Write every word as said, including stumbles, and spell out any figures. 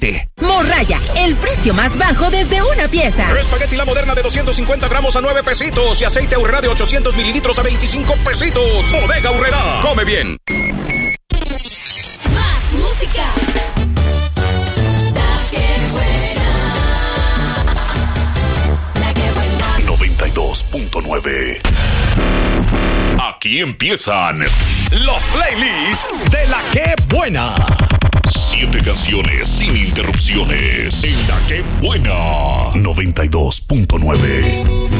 Morraya, el precio más bajo desde una pieza. Espagueti La Moderna de doscientos cincuenta gramos a nueve pesitos y aceite Aurrera de ochocientos mililitros a veinticinco pesitos. Bodega Aurrera, come bien. Más música. La que buena. La que buena. noventa y dos punto nueve. Aquí empiezan los playlists de La Que Buena. Siete canciones sin interrupciones en La Que Buena. noventa y dos punto nueve.